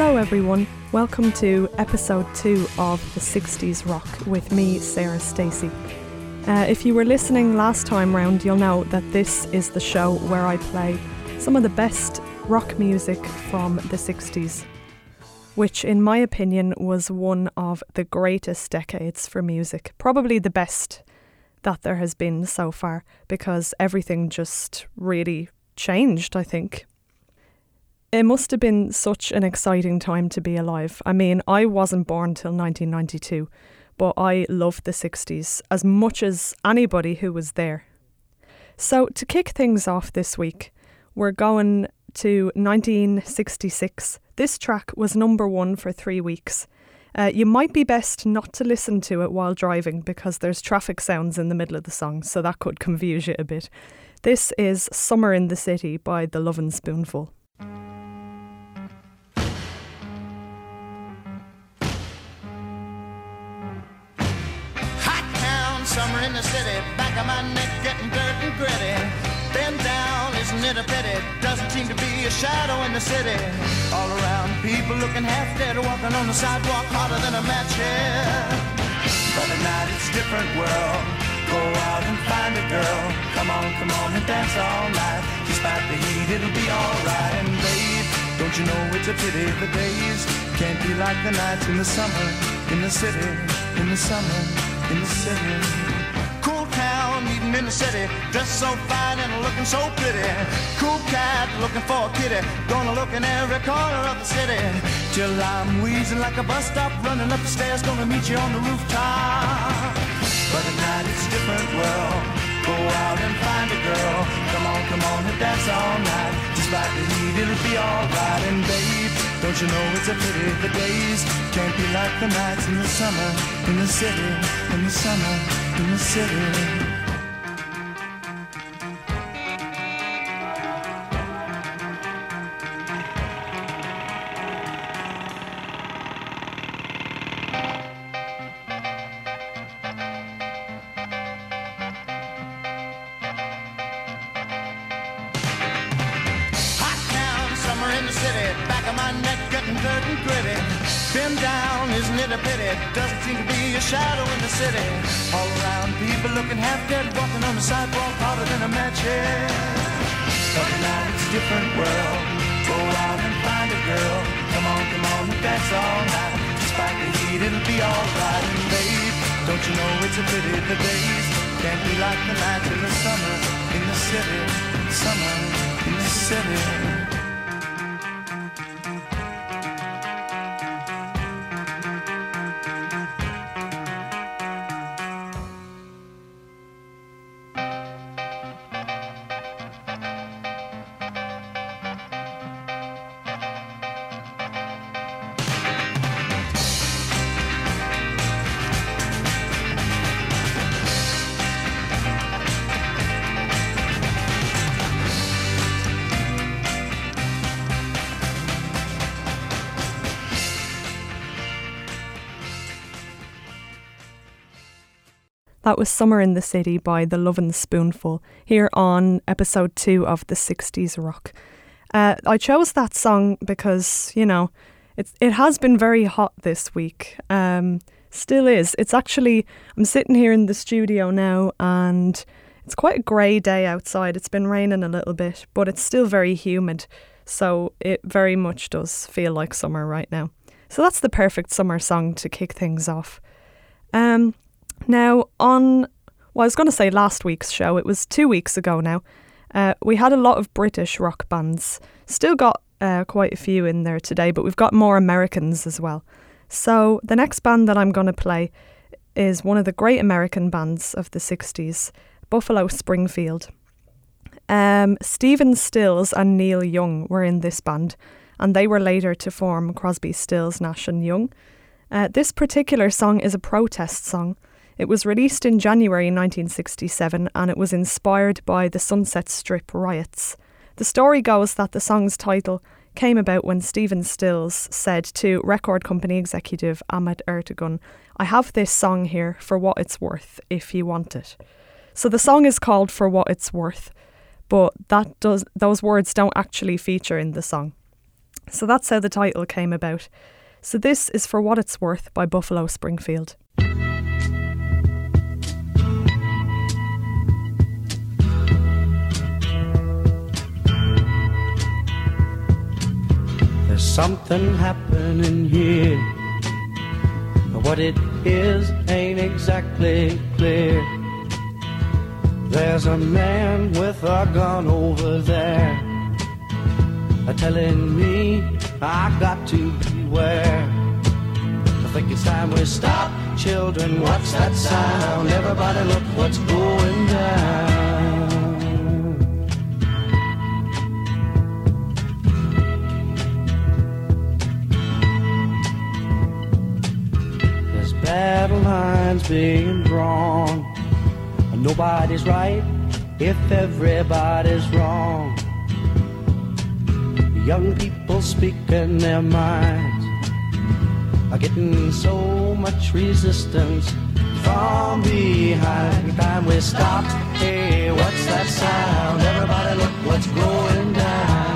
Hello everyone, welcome to episode 2 of The 60s Rock with me, Sarah Stacey. If you were listening last time round, you'll know that this is the show where I play some of the best rock music from the 60s, which in my opinion was one of the greatest decades for music, probably the best that there has been so far, because everything just really changed, I think. It must have been such an exciting time to be alive. I mean, I wasn't born till 1992, but I loved the 60s as much as anybody who was there. So to kick things off this week, we're going to 1966. This track was number 1 for 3 weeks. You might be best not to listen to it while driving because there's traffic sounds in the middle of the song, so that could confuse you a bit. This is Summer in the City by The Lovin' Spoonful. Summer in the city, back of my neck getting dirt and gritty. Bend down, isn't it a pity? Doesn't seem to be a shadow in the city. All around, people looking half dead, walking on the sidewalk harder than a match here. But at night it's a different world. Go out and find a girl. Come on and dance all night. Despite the heat, it'll be alright. And babe, don't you know it's a pity the days can't be like the nights in the summer, in the city, in the summer, in the city. Cool town, meeting in the city, dressed so fine and looking so pretty. Cool cat, looking for a kitty, gonna look in every corner of the city. Till I'm wheezing like a bus stop, running up the stairs, gonna meet you on the rooftop. But at night it's a different world. Go out and find a girl. Come on and dance all night. Despite the heat, it'll be alright. And babe, don't you know it's a pity the days can't be like the nights in the summer, in the city, in the summer, in the city. Bend down, isn't it a pity? Doesn't seem to be a shadow in the city. All around, people looking half dead, walking on the sidewalk harder than a match here. But tonight it's a different world. Go out and find a girl. Come on and dance all night. Despite the heat, it'll be alright. And babe, don't you know it's a pity the days can't be like the nights in the summer, in the city, summer, in the city. That was Summer in the City by The Lovin' Spoonful, here on episode 2 of The 60s Rock. I chose that song because, you know, it has been very hot this week. Still is. It's actually, I'm sitting here in the studio now and it's quite a grey day outside. It's been raining a little bit, but it's still very humid. So it very much does feel like summer right now. So that's the perfect summer song to kick things off. Now, I was going to say last week's show, it was 2 weeks ago now, we had a lot of British rock bands. Still got quite a few in there today, but we've got more Americans as well. So the next band that I'm going to play is one of the great American bands of the 60s, Buffalo Springfield. Stephen Stills and Neil Young were in this band, and they were later to form Crosby, Stills, Nash and Young. This particular song is a protest song. It was released in January 1967 and it was inspired by the Sunset Strip riots. The story goes that the song's title came about when Stephen Stills said to record company executive Ahmet Ertegun, "I have this song here for what it's worth if you want it." So the song is called For What It's Worth, but those words don't actually feature in the song. So that's how the title came about. So this is For What It's Worth by Buffalo Springfield. There's something happening here. What it is ain't exactly clear. There's a man with a gun over there, telling me I got to beware. I think it's time we stop. Children, what's that sound? Everybody look what's going down. There's battle lines being drawn. Nobody's right if everybody's wrong. Young people speaking their minds are getting so much resistance from behind. Time we stop. Hey, what's that sound? Everybody look what's going down.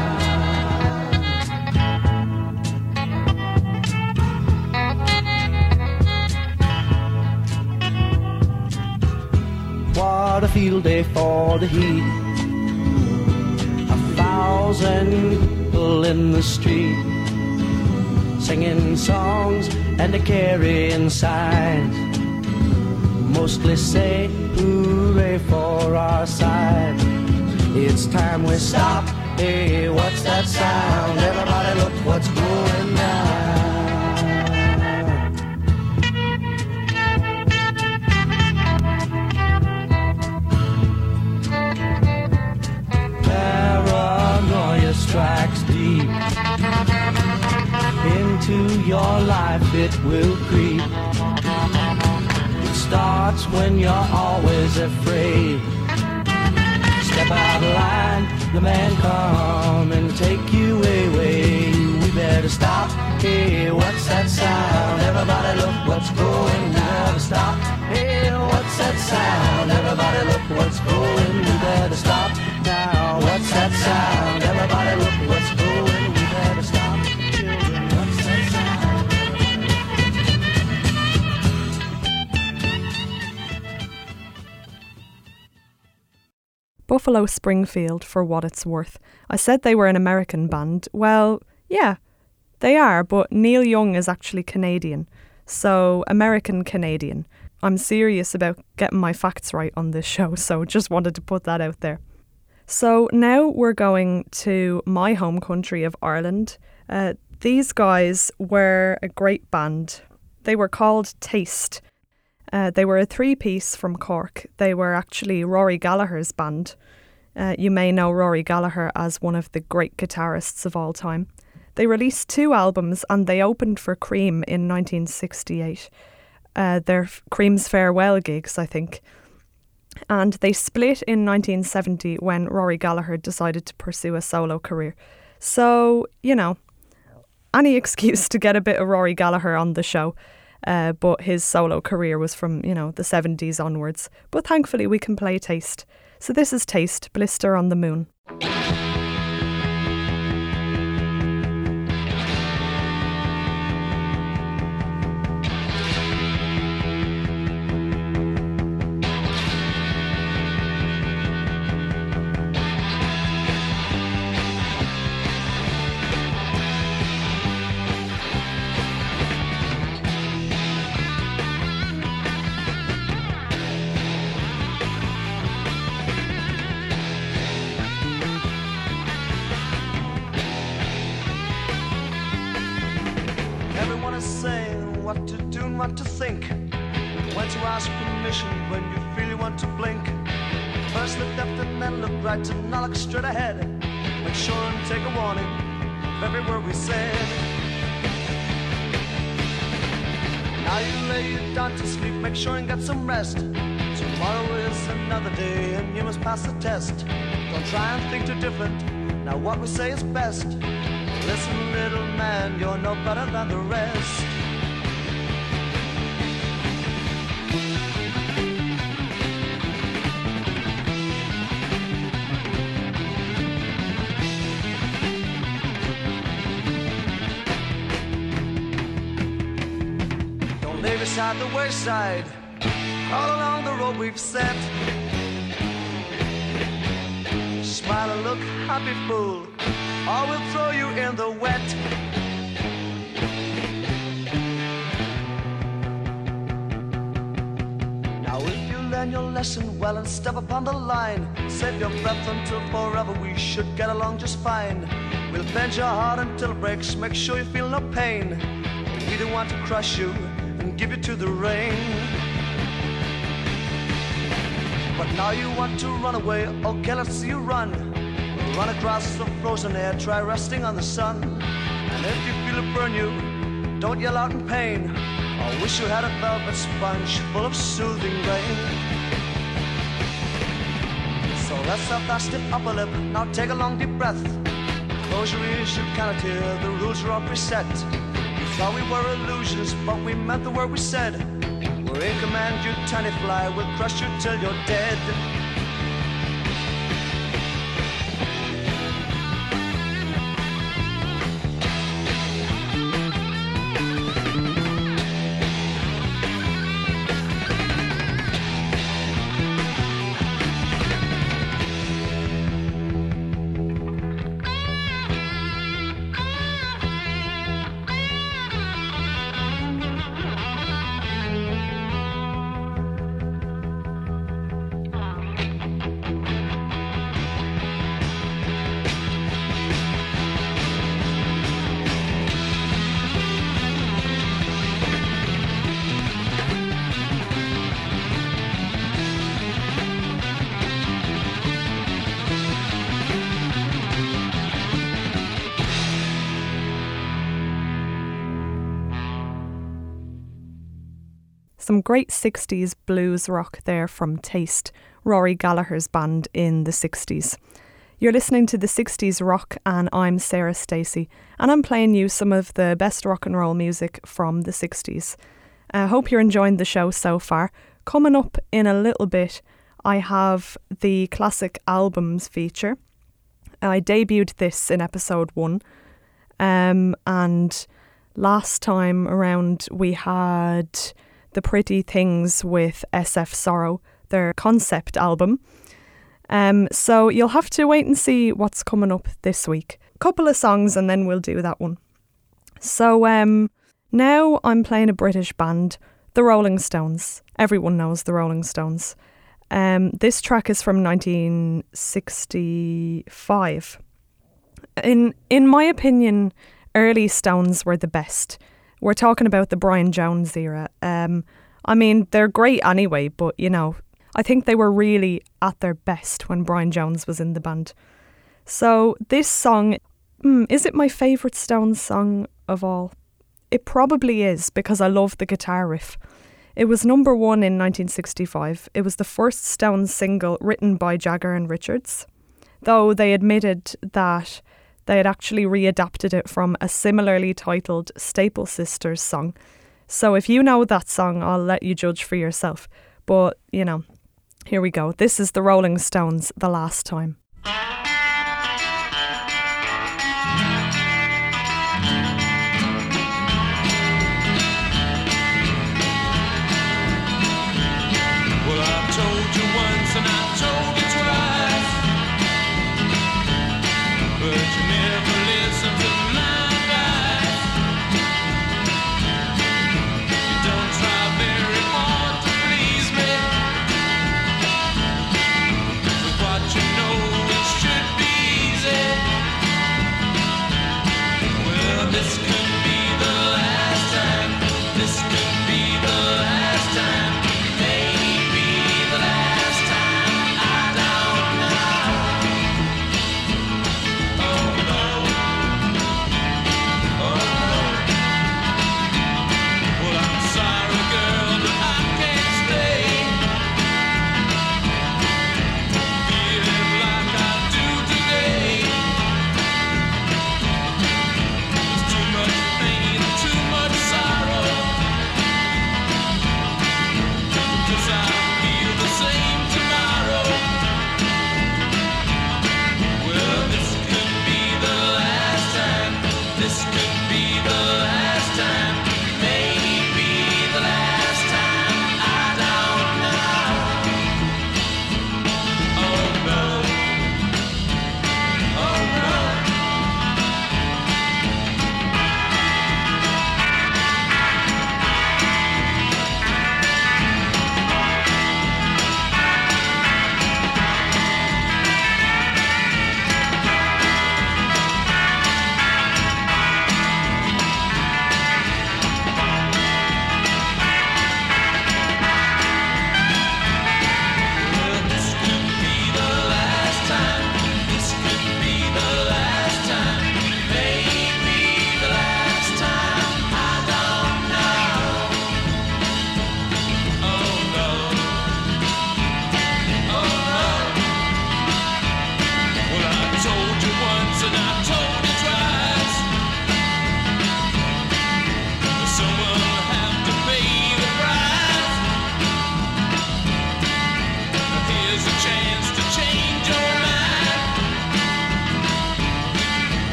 What a field day for the heat. 1,000 people in the street, singing songs and a carrying signs. Mostly say hooray for our side. It's time we stop. Hey, what's that sound? Everybody look what's going down. Strikes deep into your life, it will creep. It starts when you're always afraid. Step out of line, the man come and take you away. We better stop. Hey, what's that sound? Everybody look what's going. We better stop. Hey, what's that sound? Everybody look what's going. We better stop now. What's that sound? Everybody look what's going. We better stop. Children, what's that sound? Buffalo Springfield, For What It's Worth. I said they were an American band. Well, yeah, they are, but Neil Young is actually Canadian. So, American-Canadian. I'm serious about getting my facts right on this show, so just wanted to put that out there. So now we're going to my home country of Ireland. These guys were a great band. They were called Taste. They were a three-piece from Cork. They were actually Rory Gallagher's band. You may know Rory Gallagher as one of the great guitarists of all time. They released 2 albums and they opened for Cream in 1968. Their Cream's farewell gigs, I think. And they split in 1970 when Rory Gallagher decided to pursue a solo career. So, you know, any excuse to get a bit of Rory Gallagher on the show. But his solo career was from, you know, the 70s onwards. But thankfully we can play Taste. So this is Taste, Blister on the Moon. What to do and what to think. When to ask permission when you feel you want to blink. First look left and then look right and now look straight ahead. Make sure and take a warning of every word we said. Now you lay you down to sleep, make sure and get some rest. Tomorrow is another day and you must pass the test. Don't try and think too different, now what we say is best. Listen, little man, you're no better than the rest. lay beside the wayside, all along the road we've set. Smile and look happy, fool, or we'll throw you in the wet. Now if you learn your lesson well and step upon the line, save your breath until forever, we should get along just fine. We'll bend your heart until it breaks, make sure you feel no pain. We don't want to crush you and give you to the rain. But now you want to run away, okay, let's see you run. Run across the frozen air, try resting on the sun. And if you feel it burn you, don't yell out in pain. I wish you had a velvet sponge full of soothing rain. So let's have that stiff upper lip, now take a long deep breath. Close your ears, you cannot hear, the rules are all preset. We thought we were illusions, but we meant the word we said. We're in command, you tiny fly, we'll crush you till you're dead. Some great 60s blues rock there from Taste, Rory Gallagher's band in the 60s. You're listening to the 60s rock and I'm Sarah Stacey and I'm playing you some of the best rock and roll music from the 60s. I hope you're enjoying the show so far. Coming up in a little bit, I have the classic albums feature. I debuted this in episode 1 and last time around we had The Pretty Things with SF Sorrow, their concept album. So you'll have to wait and see what's coming up this week. Couple of songs and then we'll do that one. So now I'm playing a British band, the Rolling Stones. Everyone knows the Rolling Stones. This track is from 1965. In my opinion, early Stones were the best. We're talking about the Brian Jones era. I mean, they're great anyway, but, you know, I think they were really at their best when Brian Jones was in the band. So this song, is it my favourite Stones song of all? It probably is, because I love the guitar riff. It was number 1 in 1965. It was the first Stones single written by Jagger and Richards, though they admitted that they had actually readapted it from a similarly titled Staple Sisters song. So if you know that song, I'll let you judge for yourself. But, you know, here we go. This is the Rolling Stones, The Last Time. Well, I've told you once and I've told you twice, but you never listen to my advice. You don't try very hard to please me with what you know it should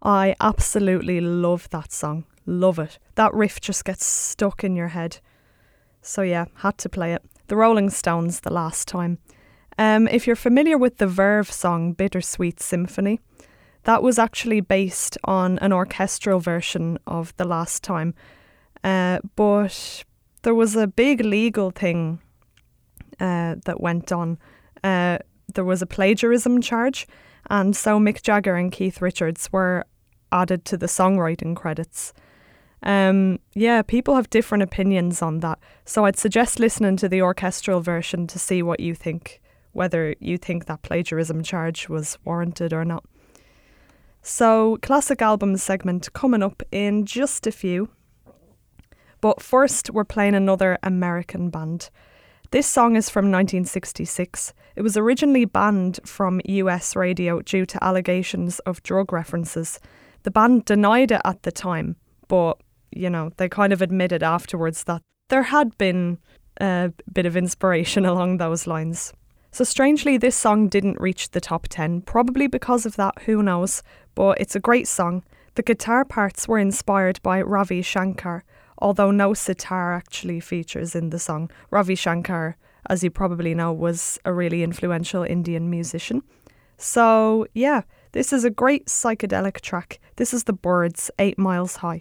I absolutely love that song. Love it. That riff just gets stuck in your head. So yeah, had to play it. The Rolling Stones, The Last Time. If you're familiar with the Verve song Bittersweet Symphony, that was actually based on an orchestral version of The Last Time. But there was a big legal thing that went on. There was a plagiarism charge, and so Mick Jagger and Keith Richards were added to the songwriting credits. Yeah, people have different opinions on that, so I'd suggest listening to the orchestral version to see what you think, whether you think that plagiarism charge was warranted or not. So, classic album segment coming up in just a few. But first, we're playing another American band. This song is from 1966. It was originally banned from US radio due to allegations of drug references. The band denied it at the time, but, you know, they kind of admitted afterwards that there had been a bit of inspiration along those lines. So strangely, this song didn't reach the top 10, probably because of that, who knows, but it's a great song. The guitar parts were inspired by Ravi Shankar, although no sitar actually features in the song. Ravi Shankar, as you probably know, was a really influential Indian musician. So yeah, this is a great psychedelic track. This is The Byrds, 8 Miles High.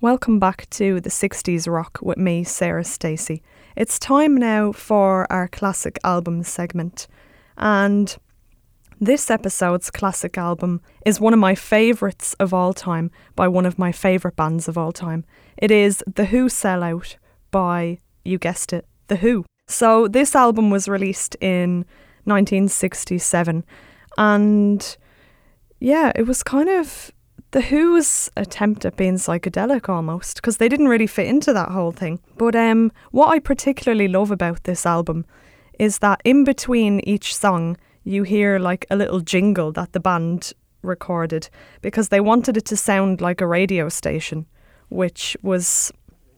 Welcome back to the 60s Rock with me, Sarah Stacey. It's time now for our classic album segment. And this episode's classic album is one of my favourites of all time by one of my favourite bands of all time. It is The Who Sell Out by, you guessed it, The Who. So this album was released in 1967 and yeah, it was kind of The Who's attempt at being psychedelic almost, because they didn't really fit into that whole thing. But what I particularly love about this album is that in between each song you hear like a little jingle that the band recorded because they wanted it to sound like a radio station, which was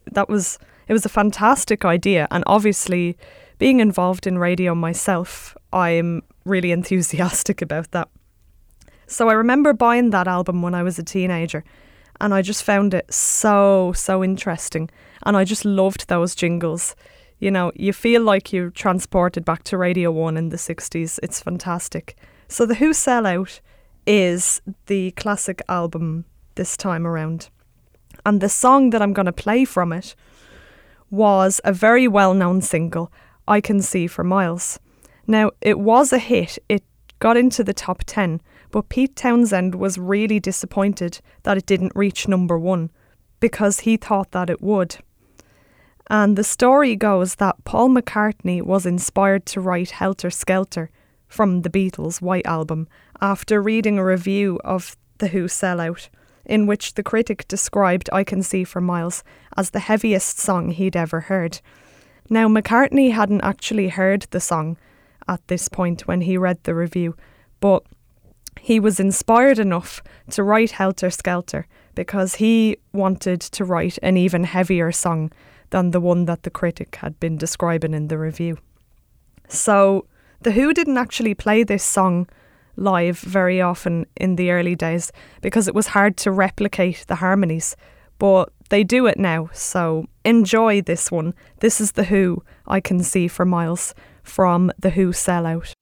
a fantastic idea. And obviously being involved in radio myself, I'm really enthusiastic about that. So I remember buying that album when I was a teenager and I just found it so interesting and I just loved those jingles. You know, you feel like you're transported back to Radio 1 in the 60s. It's fantastic. So The Who Sell Out is the classic album this time around. And the song that I'm going to play from it was a very well-known single, I Can See for Miles. Now, it was a hit. It got into the top 10. But Pete Townsend was really disappointed that it didn't reach number 1 because he thought that it would. And the story goes that Paul McCartney was inspired to write Helter Skelter from the Beatles' White Album after reading a review of The Who Sell Out, in which the critic described I Can See for Miles as the heaviest song he'd ever heard. Now, McCartney hadn't actually heard the song at this point when he read the review, but he was inspired enough to write Helter Skelter because he wanted to write an even heavier song than the one that the critic had been describing in the review. So The Who didn't actually play this song live very often in the early days because it was hard to replicate the harmonies, but they do it now, so enjoy this one. This is The Who, I Can See for Miles, from The Who Sell Out.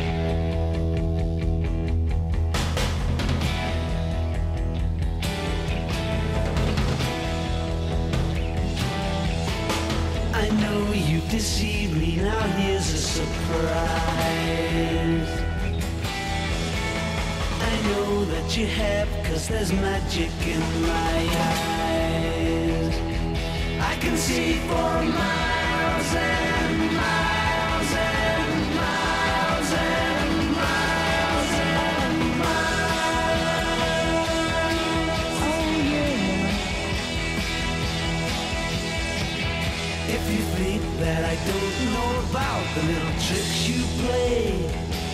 I know you deceived me, now here's a surprise. I know that you have, 'cause there's magic in my eyes. I can see for miles and miles and miles and miles and miles. Oh yeah. If you think that I don't know about the little tricks you play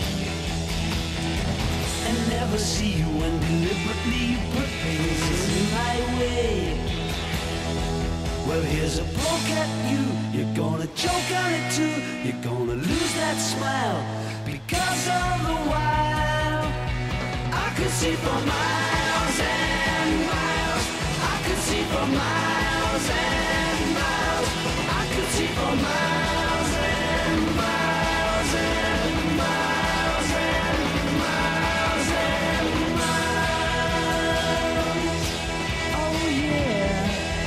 and never see you when deliberately you put things in my way, well, here's a poke at you. You're gonna choke on it too. You're gonna lose that smile because all the while I could see for miles and miles. I could see for miles and miles. I could see for miles and miles and miles and miles and miles. Oh yeah.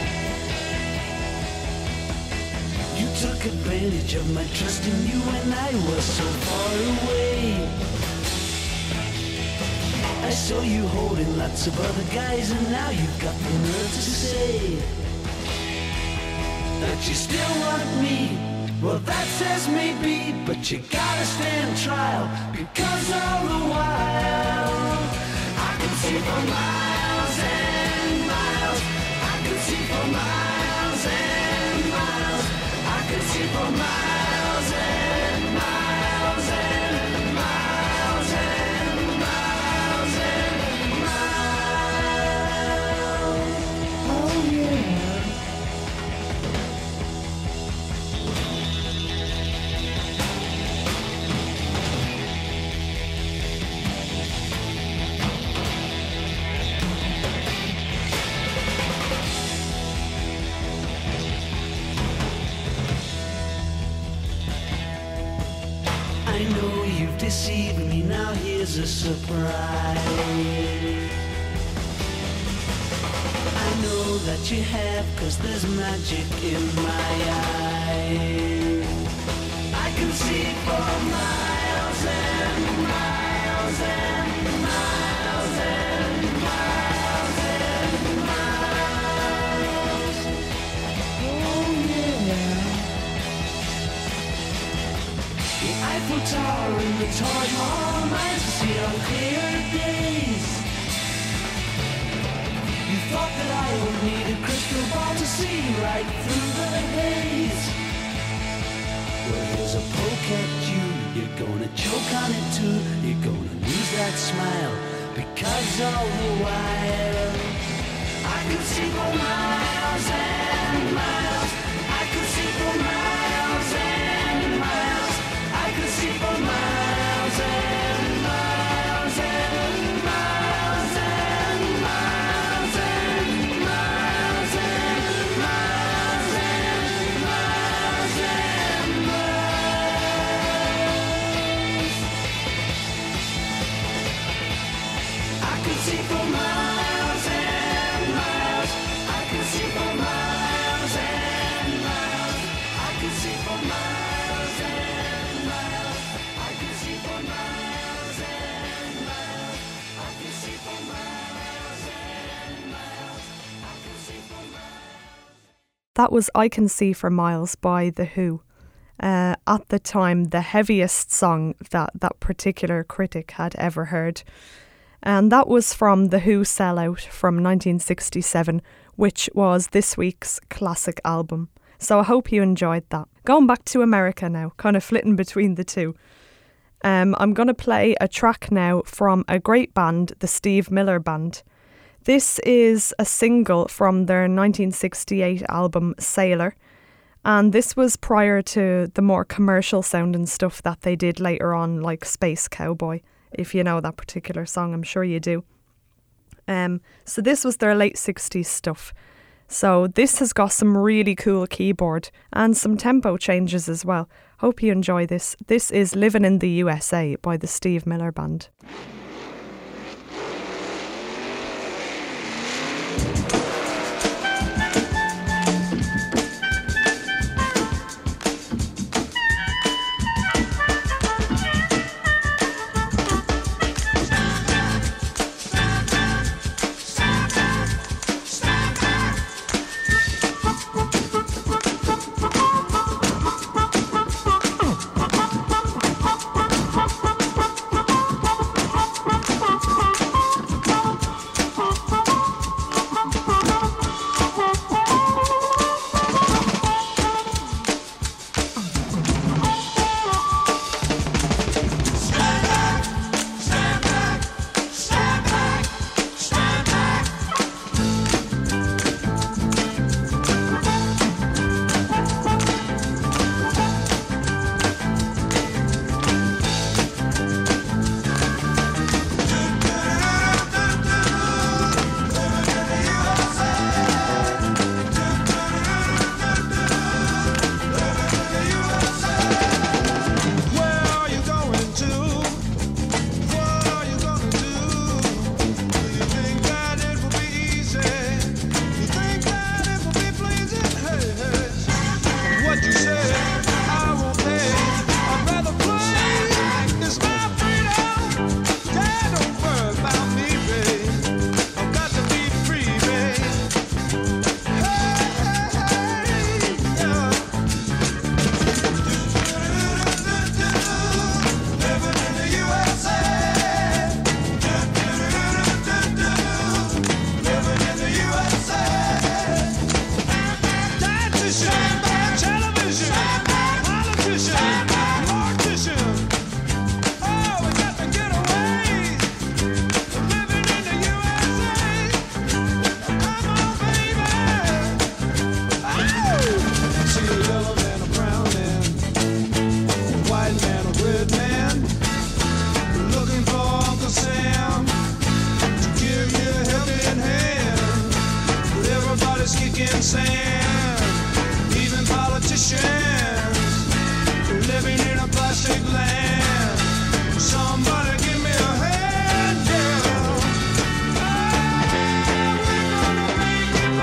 You took advantage of my trust in you when I was so far away. I saw you holding lots of other guys and now you've got the nerve to say that you still want me. Well, that says maybe, but you gotta stand trial because all the while I can see for miles and miles. I can see for miles and miles. I can see for miles and miles and miles and miles and miles. Oh yeah. I know you've deceived me, now here's a surprise. I know that you have, 'cause there's magic in my eyes. I can see for miles and miles and miles and miles and miles. Oh yeah. The Eiffel Tower and the Taj Mahal nights to see on clear days. You thought that I would need a crystal ball to see right through the haze. Well, here's a poke at you. You're gonna choke on it too. You're gonna lose that smile, because all the while I could see for miles and miles. I could see for miles and miles. I could see for miles and miles and miles and miles and miles and miles and miles and miles. I could see for miles and miles. I could see for miles and miles. I could see for miles and miles. I could see for miles and miles. I could see for miles and miles. I could see for miles. That was I Can See for Miles by The Who. At the time, the heaviest song that particular critic had ever heard. And that was from The Who Sellout from 1967, which was this week's classic album. So I hope you enjoyed that. Going back to America now, kind of flitting between the two. I'm going to play a track now from a great band, the Steve Miller Band. This is a single from their 1968 album Sailor, and this was prior to the more commercial sounding stuff that they did later on, like Space Cowboy. If you know that particular song, I'm sure you do. So this was their late 60s stuff. So this has got some really cool keyboard and some tempo changes as well. Hope you enjoy this. This is Living in the USA by the Steve Miller Band. Living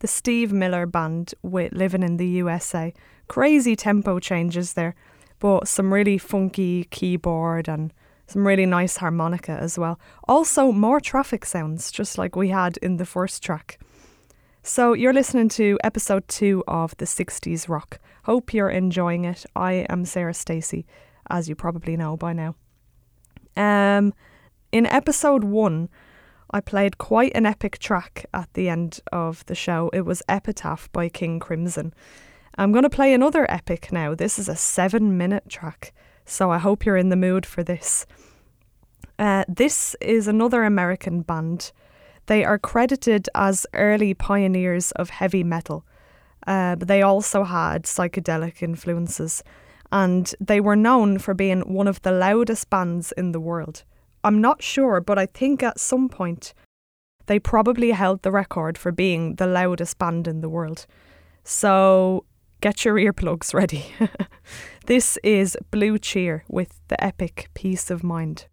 the Steve Miller Band with Living in the USA. Crazy tempo changes there, but some really funky keyboard and some really nice harmonica as well. Also, more traffic sounds, just like we had in the first track. So you're listening to episode 2 of the 60s Rock. Hope you're enjoying it. I am Sarah Stacey, as you probably know by now. In episode 1, I played quite an epic track at the end of the show. It was Epitaph by King Crimson. I'm going to play another epic now. This is a 7-minute track, so I hope you're in the mood for this. This is another American band. They are credited as early pioneers of heavy metal, but they also had psychedelic influences, and they were known for being one of the loudest bands in the world. I'm not sure, but I think at some point they probably held the record for being the loudest band in the world. So get your earplugs ready. This is Blue Cheer with the epic Peace of Mind.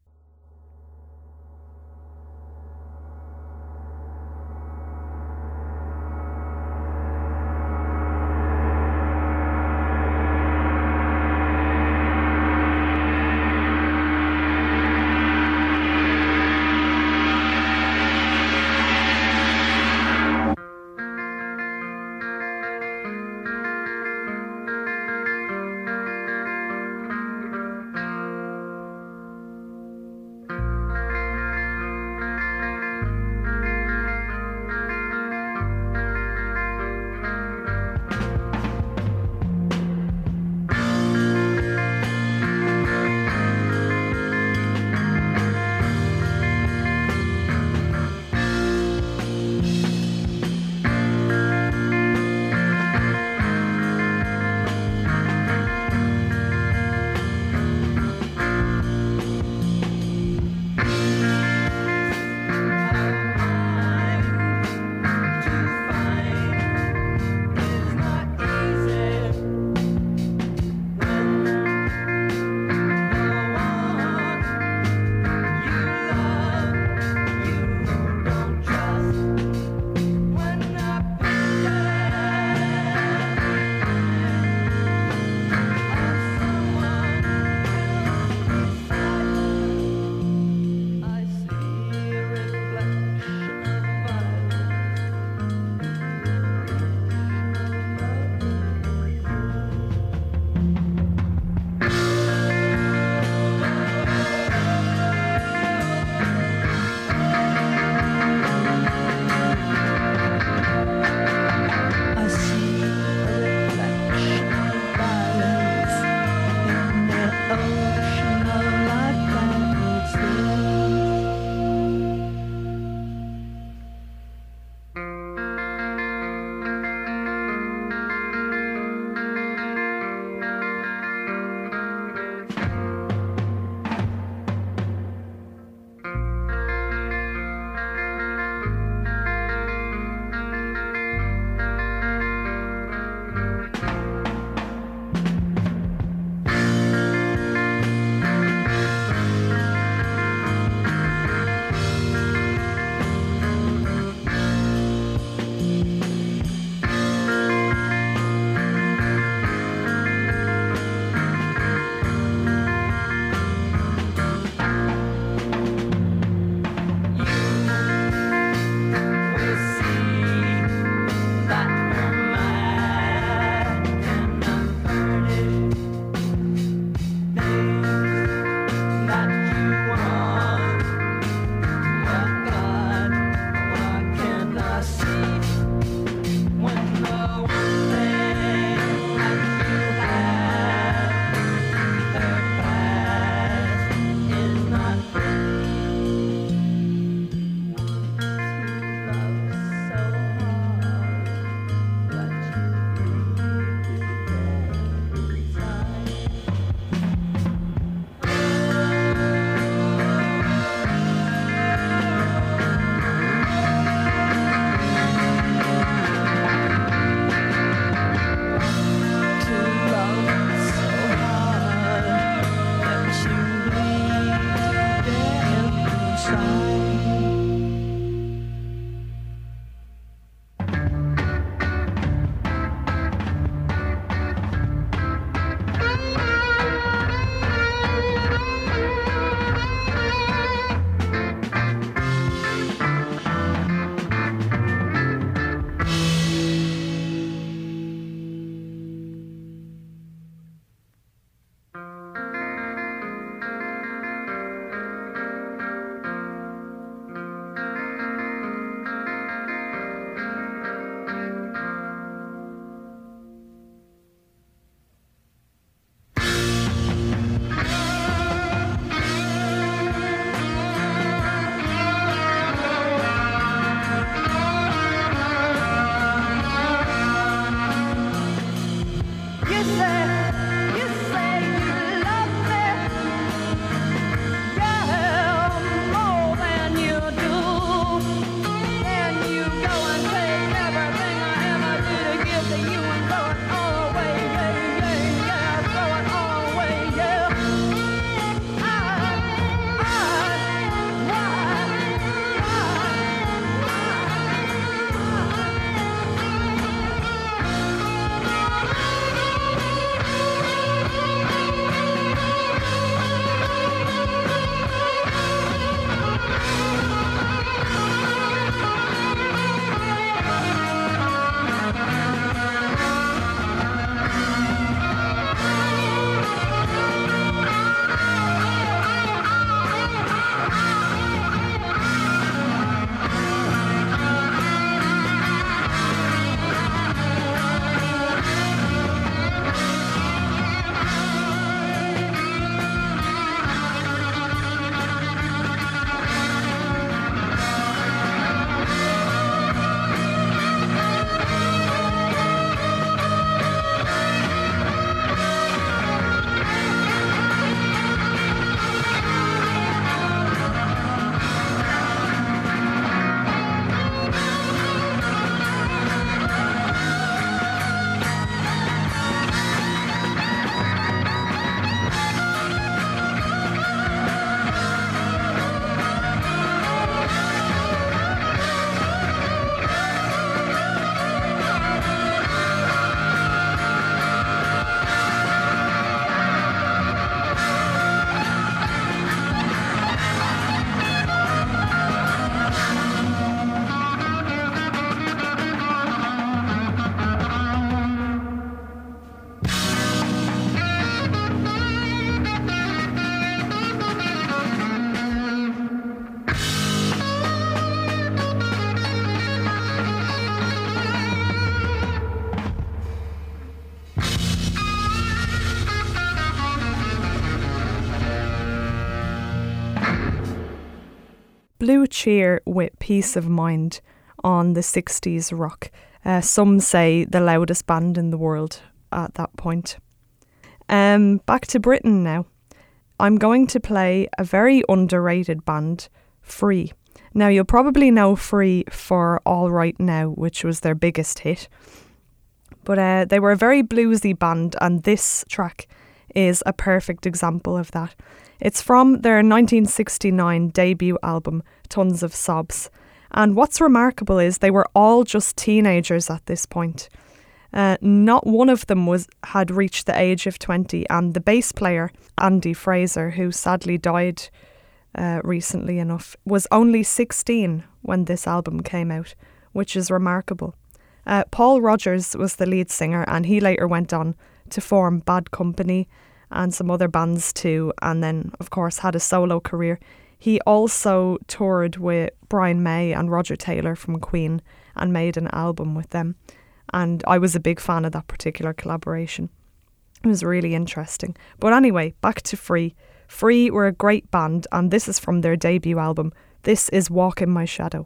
Blue Cheer with Peace of Mind on the 60s rock. Some say the loudest band in the world at that point. Back to Britain now. I'm going to play a very underrated band, Free. Now, you'll probably know Free for All Right Now, which was their biggest hit. But they were a very bluesy band, and this track is a perfect example of that. It's from their 1969 debut album, Tons of Sobs. And what's remarkable is they were all just teenagers at this point. Not one of them had reached the age of 20, and the bass player, Andy Fraser, who sadly died recently enough, was only 16 when this album came out, which is remarkable. Paul Rodgers was the lead singer, and he later went on to form Bad Company and some other bands too, and then of course had a solo career. He also toured with Brian May and Roger Taylor from Queen and made an album with them. And I was a big fan of that particular collaboration. It was really interesting. But anyway, back to Free. Free were a great band, and this is from their debut album. This is Walk in My Shadow.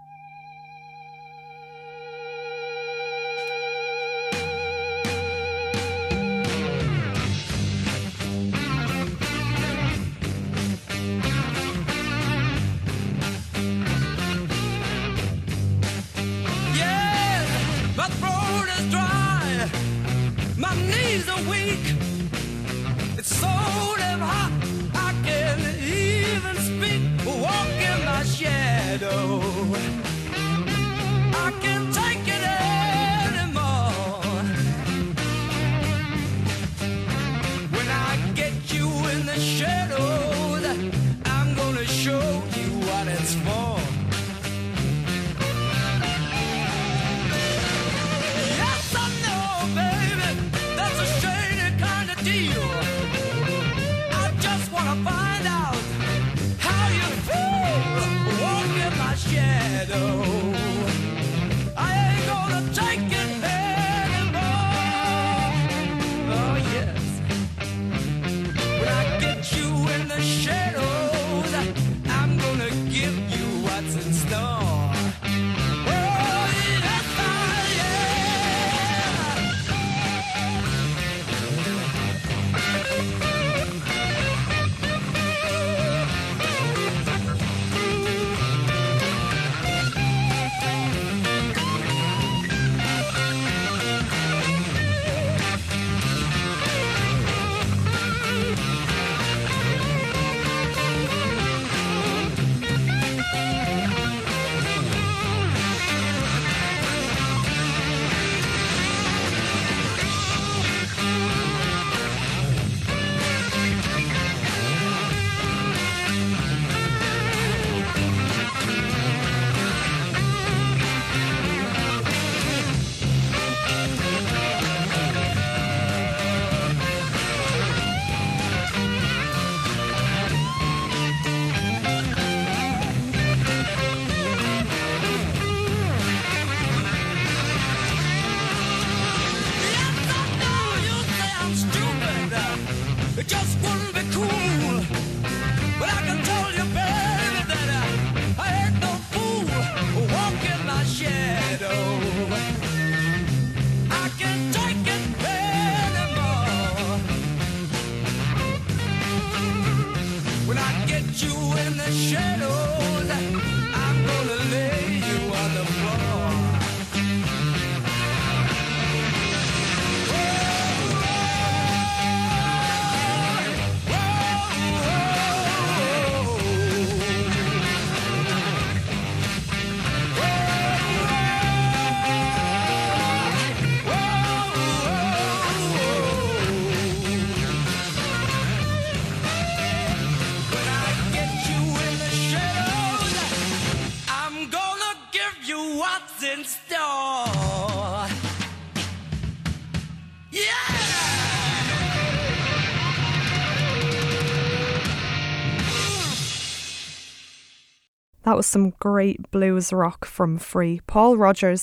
That was some great blues rock from Free. Paul Rodgers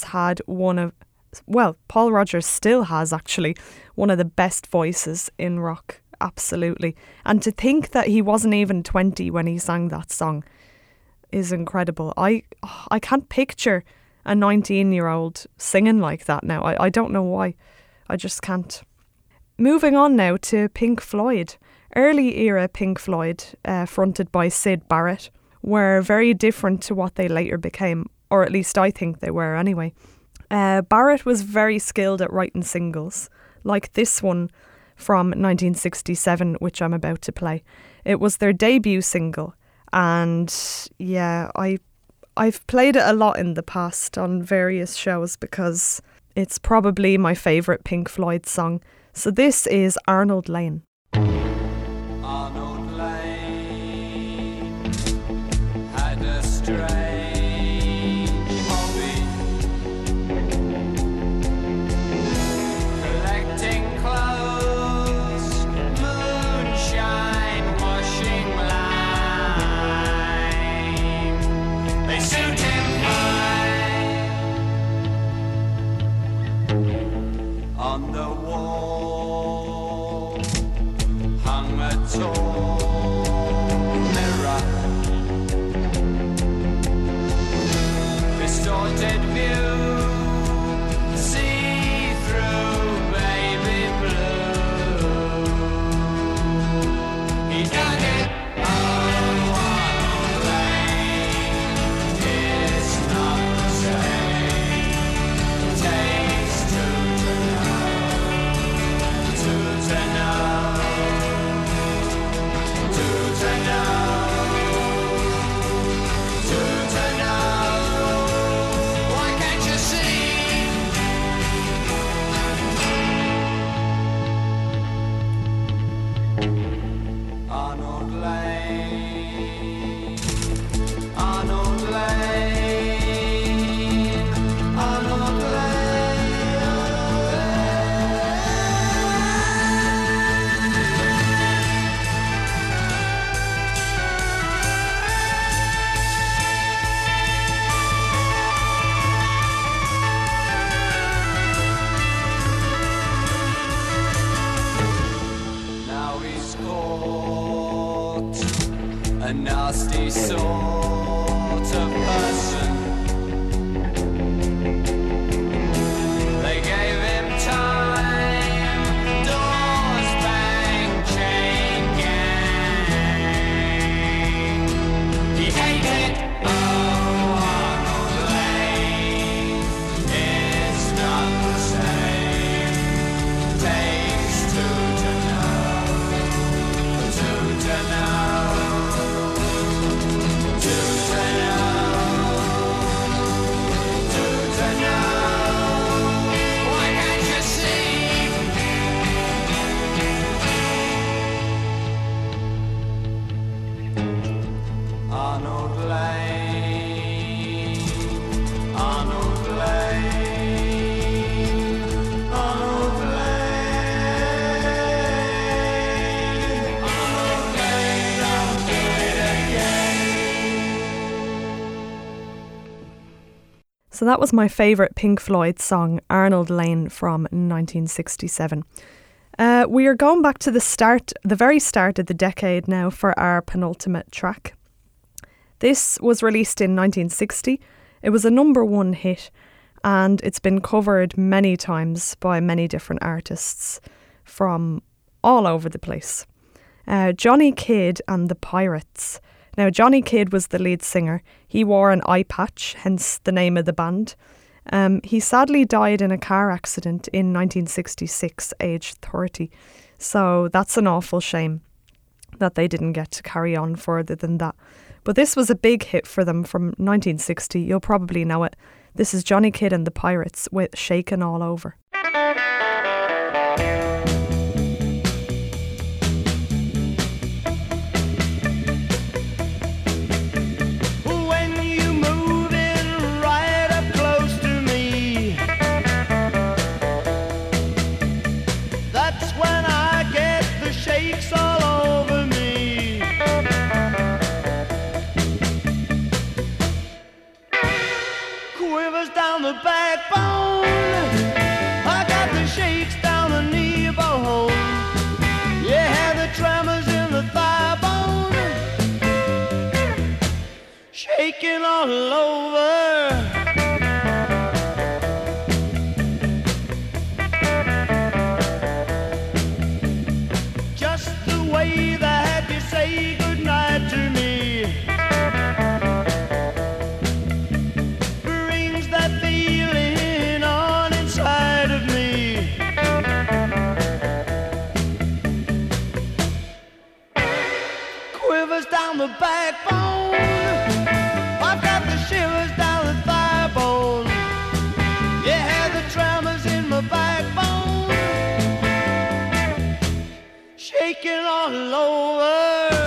still has actually one of the best voices in rock, absolutely. And to think that he wasn't even 20 when he sang that song, is incredible. I can't picture a 19-year-old singing like that now. I don't know why. I just can't. Moving on now to Pink Floyd. Early era Pink Floyd, fronted by Syd Barrett, were very different to what they later became, or at least I think they were anyway. Barrett was very skilled at writing singles, like this one from 1967, which I'm about to play. It was their debut single, and yeah, I've played it a lot in the past on various shows because it's probably my favourite Pink Floyd song. So this is Arnold Lane. Arnold Lane had a strange hobby, collecting clothes, moonshine, washing line. They suit him fine. On the wall hung a tall mirror, distorted view, see-through baby blue. He dug it, Arnold Lane is not the same. Takes two to know. Arnold Lane, Arnold Lane, Arnold Now he's caught, a nasty sort of person. They gave him time, doors bang, chain gang. He hated, Arnold Lane is not the same. Takes two to know, two to know, two to know, why can't you see? Arnold Lane, Arnold Lane, Arnold Lane, Arnold Lane, I'll do it again. So that was my favourite Pink Floyd song, Arnold Lane, from 1967. We are going back to the very start of the decade now for our penultimate track. This was released in 1960. It was a #1 hit, and it's been covered many times by many different artists from all over the place. Johnny Kidd and the Pirates. Now, Johnny Kidd was the lead singer. He wore an eye patch, hence the name of the band. He sadly died in a car accident in 1966, aged 30. So that's an awful shame that they didn't get to carry on further than that. But this was a big hit for them from 1960. You'll probably know it. This is Johnny Kidd and the Pirates with Shakin' All Over. When you move in right up close to me, that's when I get the shakes all over me. Quivers down the backbone, I got the shakes down the knee bone. Yeah, the tremors in the thigh bone. shaking all over. Just the way that you say goodnight to me brings that feeling on inside of me. Quivers down the backbone, I've got the shivers down the thigh bone. Yeah, the tremors in my backbone, shaking all over.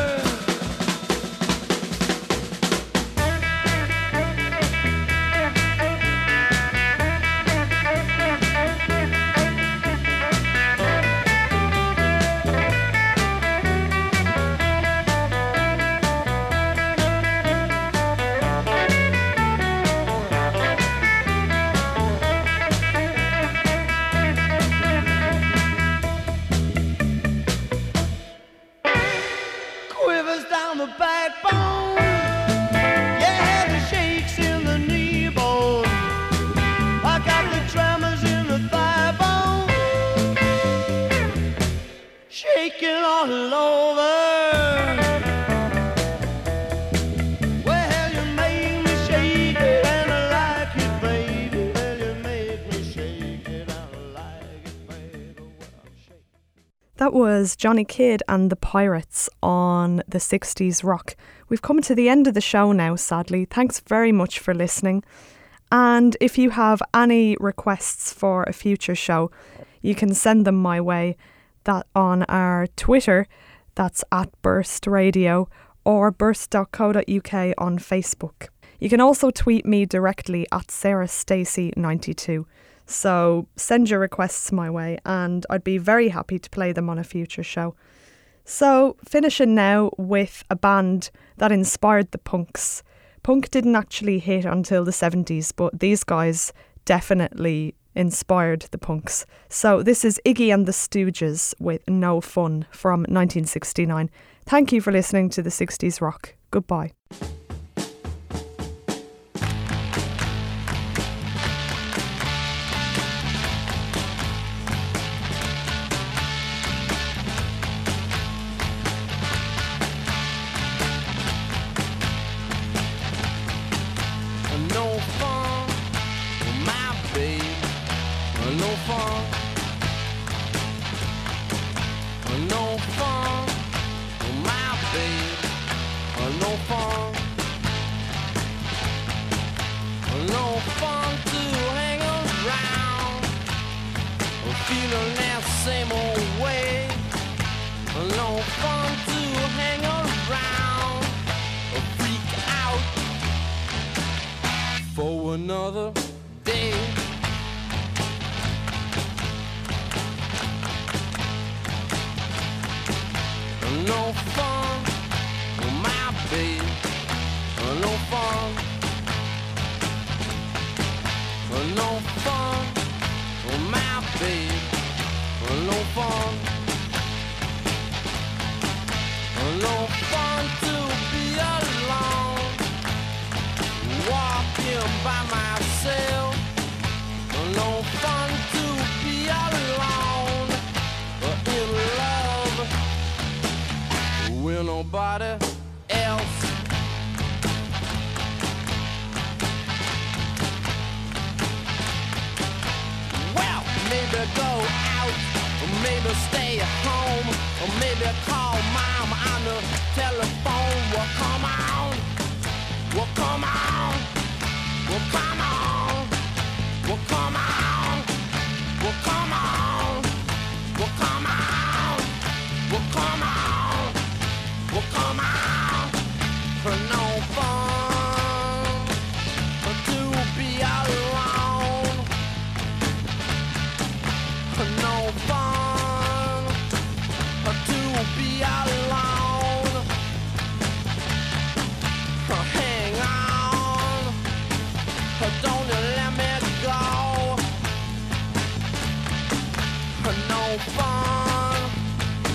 Quivers down the backbone, yeah, the shakes in the knee bone. I got the tremors in the thigh bone, shaking all over. Well, you make me shake it and I like it, baby. Well, you make me shake it and I like it, baby. Well, I'm shaking. That was Johnny Kidd and the Pirates on the 60s Rock. We've come to the end of the show now, sadly. Thanks very much for listening. And if you have any requests for a future show, you can send them my way. That on our Twitter, that's @Burst Radio, or burst.co.uk on Facebook. You can also tweet me directly at SarahStacey92. So send your requests my way and I'd be very happy to play them on a future show. So finishing now with a band that inspired the punks. Punk didn't actually hit until the 70s, but these guys definitely inspired the punks. So this is Iggy and the Stooges with No Fun from 1969. Thank you for listening to the 60s Rock. Goodbye. No fun, my babe. No fun. No fun, my babe. No fun. No fun to hang around, feeling that same old way. No fun to hang around, freak out for another day. No fun, my babe. No fun. No fun, my babe. No fun. No fun to be alone, walking by myself. No fun to be alone, in love with nobody else. Well, maybe go out, or maybe stay at home, or maybe call mom on the telephone. Well, come on. Well, come on. Well, come on. Well, come on. Well, come on. Well, come on. Well, come on. Well, come on. For no fun to be alone. For no fun to be alone. Hang on, don't you let me go. No fun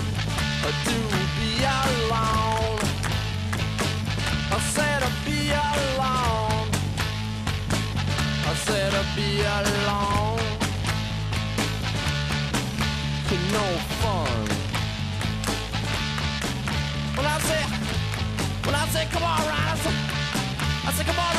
to be alone. I said to be alone. be alone. Ain't no fun. When I say come on, right? I say come on,